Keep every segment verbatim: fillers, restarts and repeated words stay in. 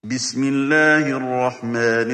بسم الله الرحمن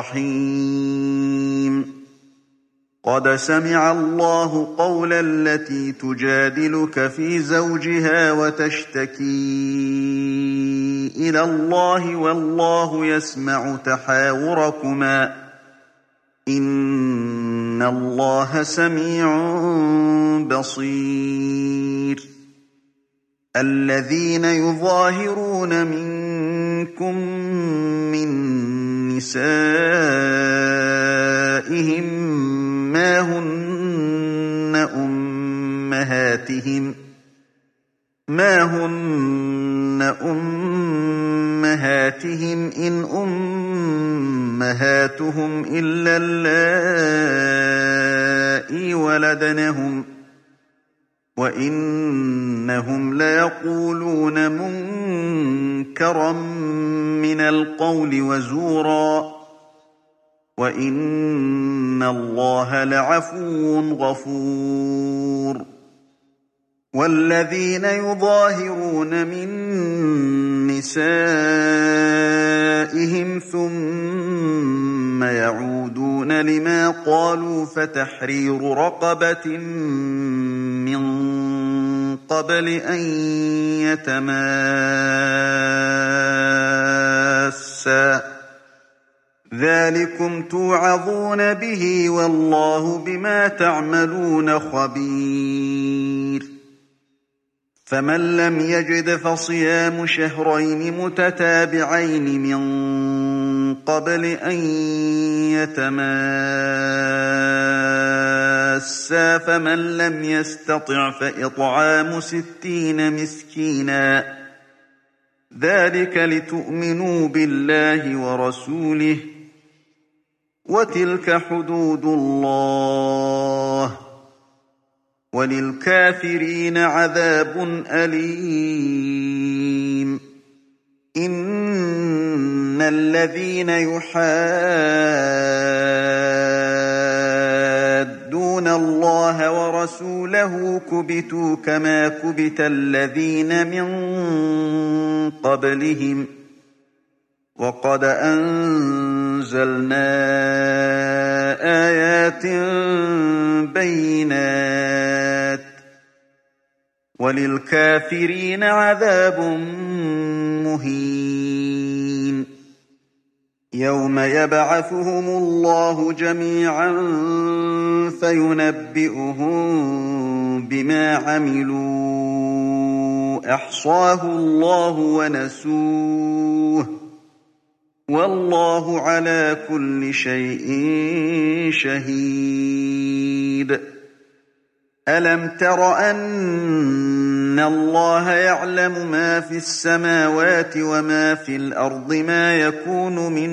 الرحيم قد سمع الله قول التي تجادلك في زوجها وتشتكي إلى الله والله يسمع تحاوركما إن الله سميع بصير الذين يظاهرون منكم من نسائهم ما هن أمهاتهم ما هن أمهاتهم إن أمهاتهم إلا اللائي ولدنهم وإنهم ليقولون منكرا من القول وزورا وإن الله لعفو غفور والذين يظاهرون من نسائهم ثم يعودون لما قالوا فتحرير رقبة من قبل أن يتماسا ذلكم توعظون به والله بما تعملون خبير فمن لم يجد فصيام شهرين متتابعين من قبل أن يتماسا فمن لم يستطع فإطعام ستين مسكينا ذلك لتؤمنوا بالله ورسوله وتلك حدود الله وللكافرين عذاب أليم إن الذين يحادون الله ورسوله كبتوا كما كبت الذين من قبلهم وقد أنزلنا آيات بينات وللكافرين عذاب مهين يوم يبعثهم الله جميعا فينبئهم بما عملوا أحصاه الله ونسوه والله على كل شيء شهيد ألم تر أن الله يعلم ما في السماوات وما في الأرض ما يكون من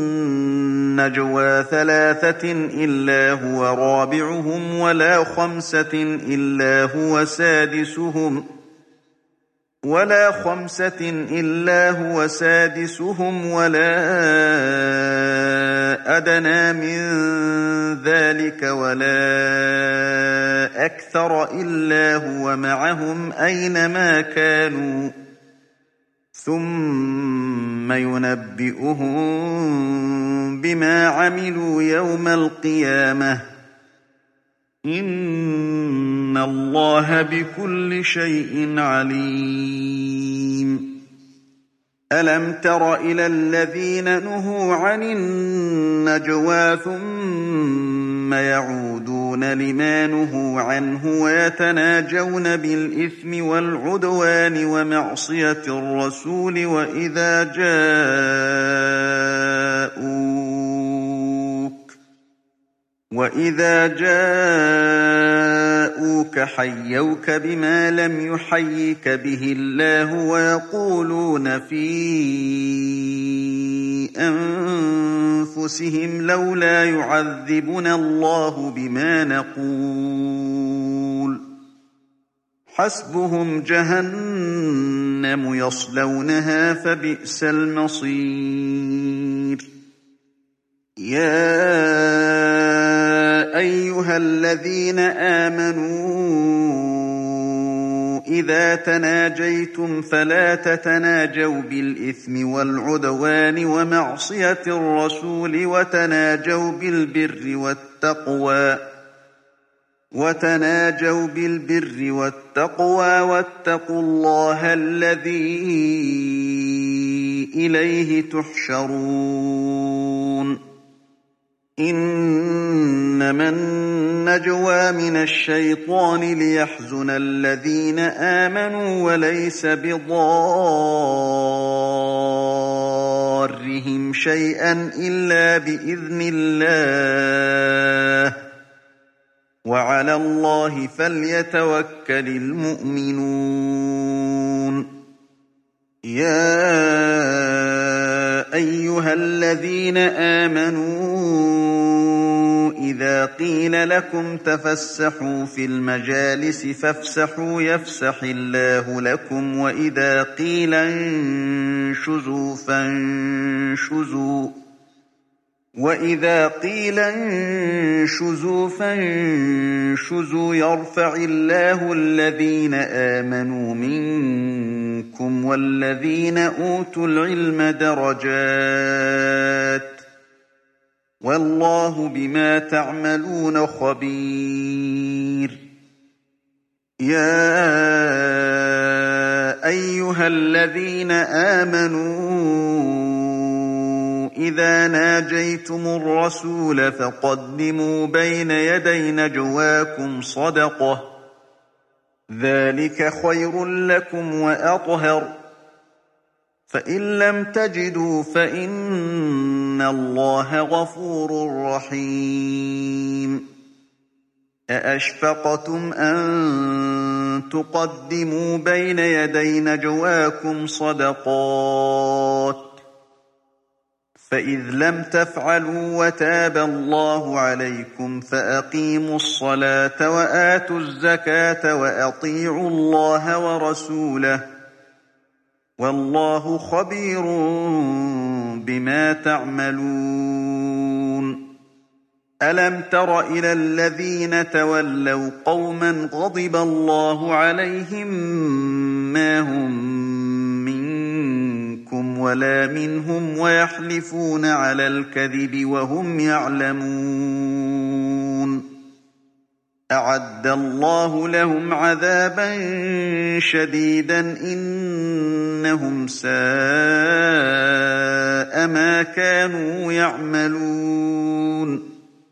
نجوى ثلاثة إلا هو رابعهم ولا خمسة إلا هو سادسهم ولا خمسة إلا هو سادسهم ولا أدنى من ذلك ولا أكثر إلا هو معهم أينما كانوا ثم ينبئهم بما عملوا يوم القيامة إن الله بكل شيء عليم ألم تر إلى الذين نهوا عن النجوى ثم يعودون لما نهوا عنه ويتناجون بالإثم والعدوان ومعصية الرسول وإذا جاءوك وإذا جاءوك حيوك بما لم يحيك به الله ويقولون في أنفسهم لولا يعذبنا الله بما نقول حسبهم جهنم يصلونها فبئس المصير يا أيها الذين آمنوا إذا تناجيتم فلا تتناجوا بالإثم والعدوان ومعصية الرسول وتناجوا بالبر والتقوى وتناجوا بالبر والتقوى واتقوا الله الذي إليه تحشرون إنما النجوى من الشيطان ليحزن الذين آمنوا وليس بضارهم شيئا إلا بإذن الله وعلى الله فليتوكل المؤمنون يا أيها الذين آمنوا إذا قيل لكم تفسحوا في المجالس فافسحوا يفسح الله لكم وإذا قيل انشزوا فانشزوا وإذا قيل انشزوا فانشزوا يرفع الله الذين آمنوا منكم والذين أوتوا العلم درجات والله بما تعملون خبير يا أيها الذين آمنوا إذا ناجيتم الرسول فقدموا بين يدي نجواكم صدقة ذلك خير لكم وأطهر فإن لم تجدوا فإن الله غفور رحيم أأشفقتم أن تقدموا بين يدي نجواكم صدقات فإذ لم تفعلوا وتاب الله عليكم فأقيموا الصلاة وآتوا الزكاة وأطيعوا الله ورسوله والله خبير بما تعملون ألم تر إلى الذين تولوا قوما غضب الله عليهم ما هم ولا منهم ويحلفون على الكذب وهم يعلمون أعد الله لهم عذابا شديدا إنهم ساء ما كانوا يعملون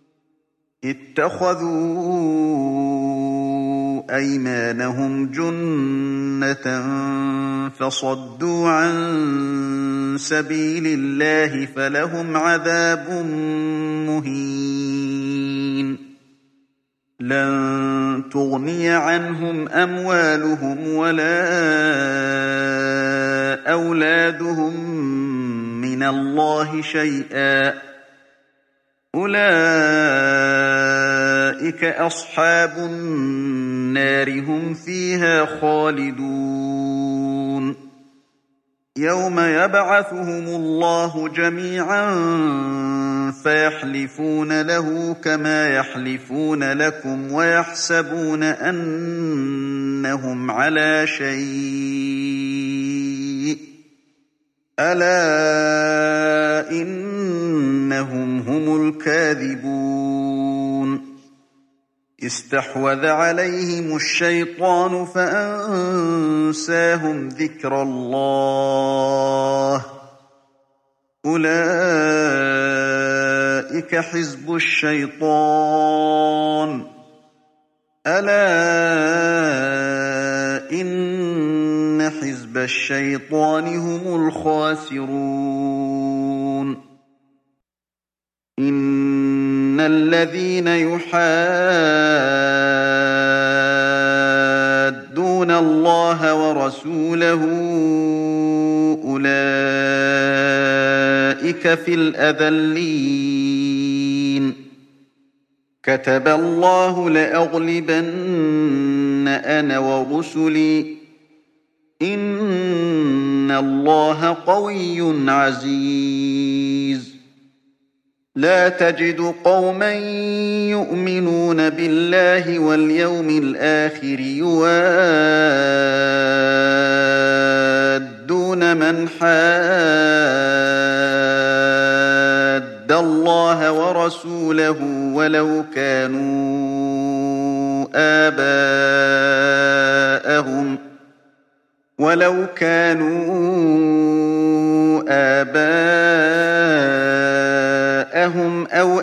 اتخذوا أيمانهم جنة فصدوا عن سبيل الله فلهم عذاب مهين لن تغني عنهم أموالهم ولا أولادهم من الله شيئا أولئك أصحاب النار هم فيها خالدون يوم يبعثهم الله جميعا فيحلفون له كما يحلفون لكم ويحسبون أنهم على شيء ألا إنهم هم الكاذبون استحوذ عليهم الشيطان فأنساهم ذكر الله أولئك حزب الشيطان ألا إن حزب الشيطان هم الخاسرون إن الذين يحادون الله ورسوله أولئك في الأذلين كتب الله لأغلبن أنا ورسلي إن الله قوي عزيز لا تجد قوما يؤمنون بالله واليوم الآخر يوادون من حاد الله ورسوله ولو كانوا آباءهم ولو كانوا آباءهم أو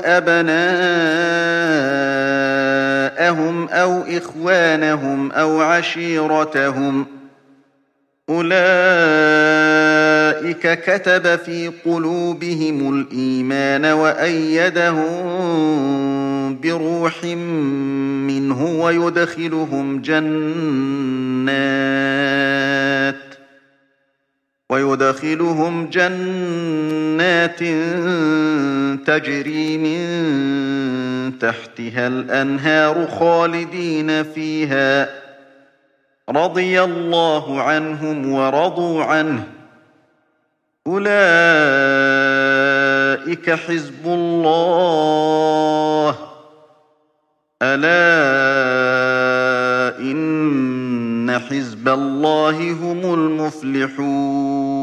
أبناءهم أو إخوانهم أو عشيرتهم أولئك كتب في قلوبهم الإيمان وأيدهم بروح منه ويدخلهم جنات ويدخلهم جنات تجري من تحتها الأنهار خالدين فيها رضي الله عنهم ورضوا عنه أولئك حزب الله ألا إن حزب الله هم المفلحون